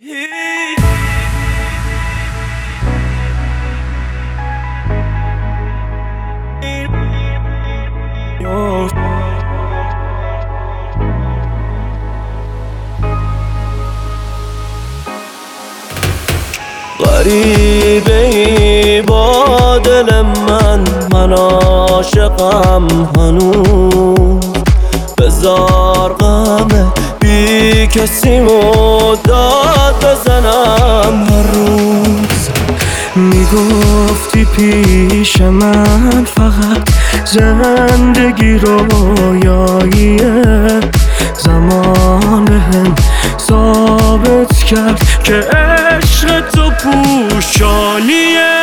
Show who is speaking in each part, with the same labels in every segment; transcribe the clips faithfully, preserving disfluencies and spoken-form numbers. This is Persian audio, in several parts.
Speaker 1: غریبه ای با دل من، من عاشقم هنوز. بذار غم بی کسی داد بزنم هر روز. میگفتی پیش من فقط زندگی رویاییه، زمان بهم ثابت کرد که عشق تو پوشانیه.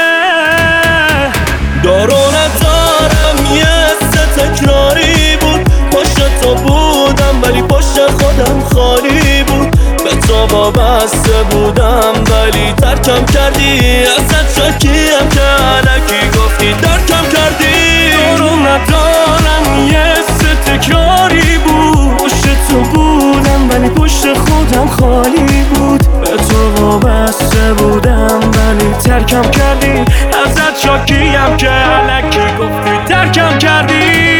Speaker 1: دار و ندارم یه سه تکراری بود، پشت تو بودم ولی پشت خودم خالی بود. به تو وابسته بودم ولی ترکم کردی، ازت شکیم که الکی گفتی درکم کردی. دار و ندارم یه سه تکراری بود، پشت تو بودم ولی پشت خودم خالی بود. به تو وابسته بودم ولی ترکم کردی، ازت شاکیم که الکی گفتی ترکم کردی.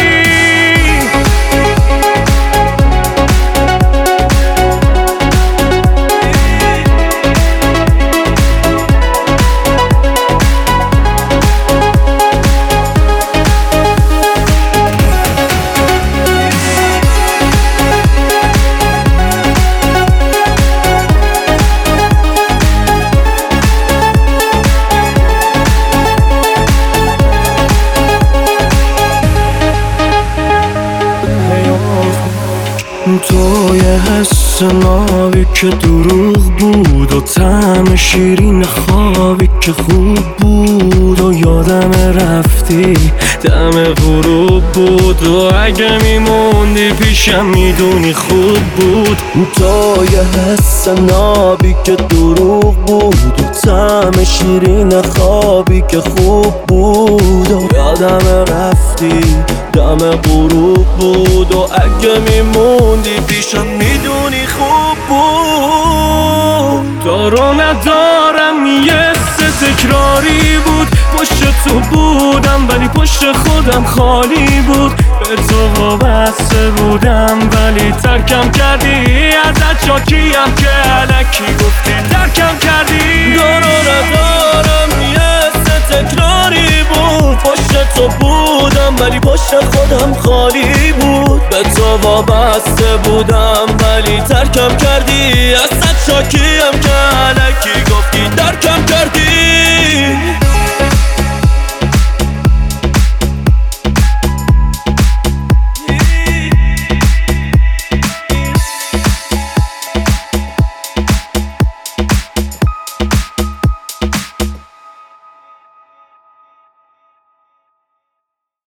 Speaker 1: تو یه حس نابی که دروغ بود و طعم شیرین خوابی که خوب بود. و یادم رفتی دم غروب بود و اگه میموندی پیشم میدونی خوب بود. تو یه حس نابی که دروغ بود و طعم شیرین خوابی که خوب بود. و یادم رفتی دم غروب بود و اگه میموندی پیشم میدونی خوب بود. دارو ندارم یه سه تکراری بود، پشت تو بودم ولی پشت خودم خالی بود. به تو وابسته بودم ولی ترکم کردی، ازت شاکیم که الکی گفتی ترکم کردی. دارو ندارم یه سه تکراری بود، پشت تو بودم ولی پشت خودم خالی بود. به تو وابسته بودم ولی ترکم کردی، ازت شاکیم که الکی گفتی ترکم کردی.